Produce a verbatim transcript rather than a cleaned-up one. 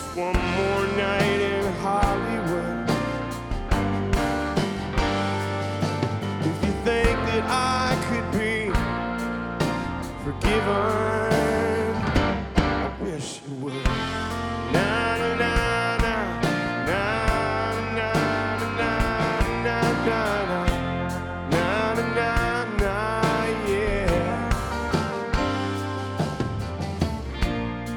one more night in Hollywood. If you think that I could be forgiven,